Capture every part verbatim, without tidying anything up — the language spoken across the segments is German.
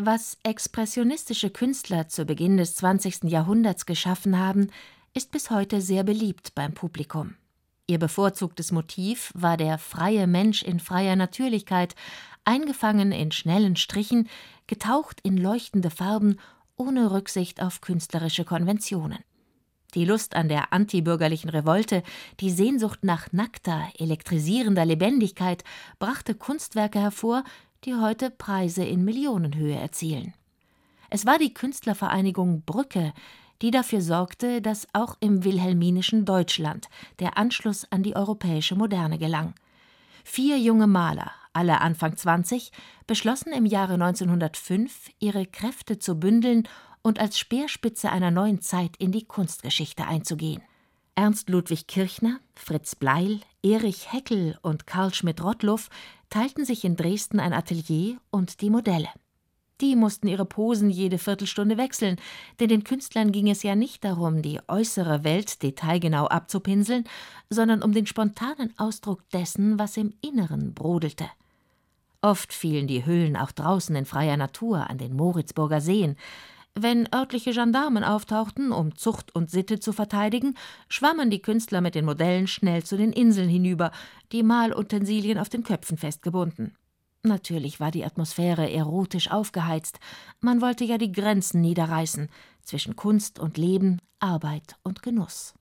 Was expressionistische Künstler zu Beginn des zwanzigsten Jahrhunderts geschaffen haben, ist bis heute sehr beliebt beim Publikum. Ihr bevorzugtes Motiv war der freie Mensch in freier Natürlichkeit, eingefangen in schnellen Strichen, getaucht in leuchtende Farben, ohne Rücksicht auf künstlerische Konventionen. Die Lust an der antibürgerlichen Revolte, die Sehnsucht nach nackter, elektrisierender Lebendigkeit brachte Kunstwerke hervor, die heute Preise in Millionenhöhe erzielen. Es war die Künstlervereinigung Brücke, die dafür sorgte, dass auch im wilhelminischen Deutschland der Anschluss an die europäische Moderne gelang. Vier junge Maler, alle Anfang zwanzig, beschlossen im Jahre neunzehnhundertfünf, ihre Kräfte zu bündeln und als Speerspitze einer neuen Zeit in die Kunstgeschichte einzugehen. Ernst Ludwig Kirchner, Fritz Bleil, Erich Heckel und Karl Schmidt-Rottluff teilten sich in Dresden ein Atelier und die Modelle. Die mussten ihre Posen jede Viertelstunde wechseln, denn den Künstlern ging es ja nicht darum, die äußere Welt detailgenau abzupinseln, sondern um den spontanen Ausdruck dessen, was im Inneren brodelte. Oft fielen die Hüllen auch draußen in freier Natur an den Moritzburger Seen. Wenn örtliche Gendarmen auftauchten, um Zucht und Sitte zu verteidigen, schwammen die Künstler mit den Modellen schnell zu den Inseln hinüber, die Malutensilien auf den Köpfen festgebunden. Natürlich war die Atmosphäre erotisch aufgeheizt. Man wollte ja die Grenzen niederreißen zwischen Kunst und Leben, Arbeit und Genuss.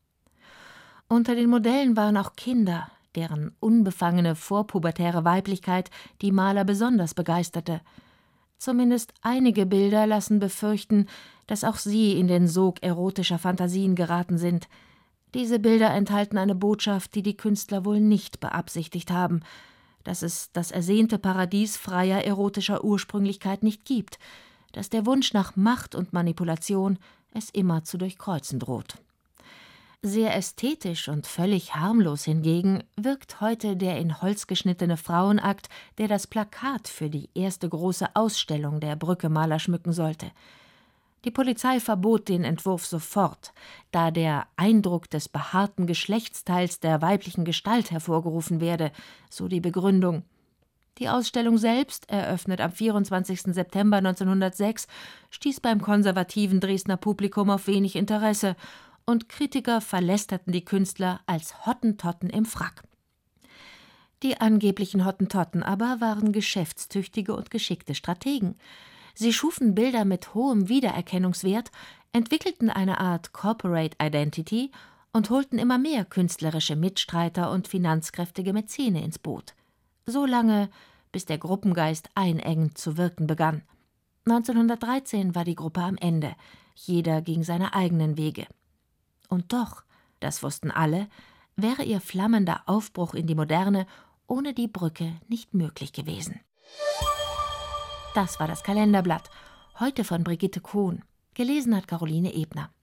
Unter den Modellen waren auch Kinder, deren unbefangene vorpubertäre Weiblichkeit die Maler besonders begeisterte. Zumindest einige Bilder lassen befürchten, dass auch sie in den Sog erotischer Fantasien geraten sind. Diese Bilder enthalten eine Botschaft, die die Künstler wohl nicht beabsichtigt haben, dass es das ersehnte Paradies freier erotischer Ursprünglichkeit nicht gibt, dass der Wunsch nach Macht und Manipulation es immer zu durchkreuzen droht. Sehr ästhetisch und völlig harmlos hingegen wirkt heute der in Holz geschnittene Frauenakt, der das Plakat für die erste große Ausstellung der Brücke-Maler schmücken sollte. Die Polizei verbot den Entwurf sofort, da der Eindruck des behaarten Geschlechtsteils der weiblichen Gestalt hervorgerufen werde, so die Begründung. Die Ausstellung selbst, eröffnet am vierundzwanzigsten September neunzehnhundertsechs, stieß beim konservativen Dresdner Publikum auf wenig Interesse und Kritiker verlästerten die Künstler als Hottentotten im Frack. Die angeblichen Hottentotten aber waren geschäftstüchtige und geschickte Strategen. Sie schufen Bilder mit hohem Wiedererkennungswert, entwickelten eine Art Corporate Identity und holten immer mehr künstlerische Mitstreiter und finanzkräftige Mäzene ins Boot. So lange, bis der Gruppengeist einengend zu wirken begann. neunzehnhundertdreizehn war die Gruppe am Ende. Jeder ging seine eigenen Wege. Und doch, das wussten alle, wäre ihr flammender Aufbruch in die Moderne ohne die Brücke nicht möglich gewesen. Das war das Kalenderblatt, heute von Brigitte Kohn. Gelesen hat Caroline Ebner.